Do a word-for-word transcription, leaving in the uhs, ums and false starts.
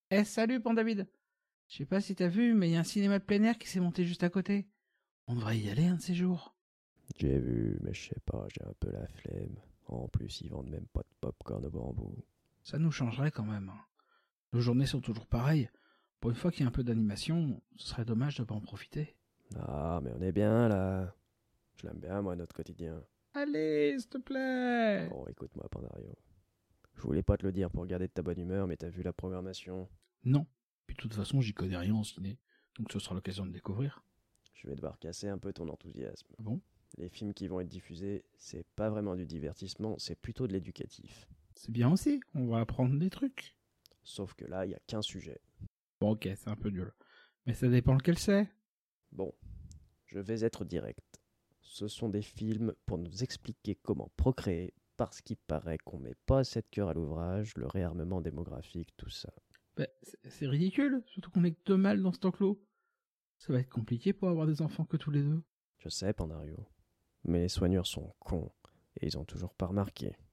Eh salut Pandavid. Je sais pas si t'as vu, mais il y a un cinéma de plein air qui s'est monté juste à côté. On devrait y aller un de ces jours. J'ai vu, mais je sais pas, j'ai un peu la flemme. En plus, ils vendent même pas de popcorn au bambou. Ça nous changerait quand même. hein. Nos journées sont toujours pareilles. Pour une fois qu'il y a un peu d'animation, ce serait dommage de pas en profiter. Ah, mais on est bien là. Je l'aime bien, moi, notre quotidien. Allez, s'il te plaît. Bon, écoute-moi, Pandario. Je voulais pas te le dire pour garder de ta bonne humeur, mais t'as vu la programmation. Non. Puis de toute façon, j'y connais rien en ciné. Donc ce sera l'occasion de découvrir. Je vais devoir casser un peu ton enthousiasme. Ah bon? Les films qui vont être diffusés, c'est pas vraiment du divertissement, c'est plutôt de l'éducatif. C'est bien aussi, on va apprendre des trucs. Sauf que là, il y a qu'un sujet. Bon ok, c'est un peu nul. Mais ça dépend lequel c'est. Bon, je vais être direct. Ce sont des films pour nous expliquer comment procréer, parce qu'il paraît qu'on met pas assez de cœur à l'ouvrage, le réarmement démographique, tout ça. Bah, c'est c'est ridicule, surtout qu'on est que deux mâles dans cet enclos. Ça va être compliqué pour avoir des enfants que tous les deux. Je sais, Pandario. Mais les soigneurs sont cons, et ils ont toujours pas remarqué.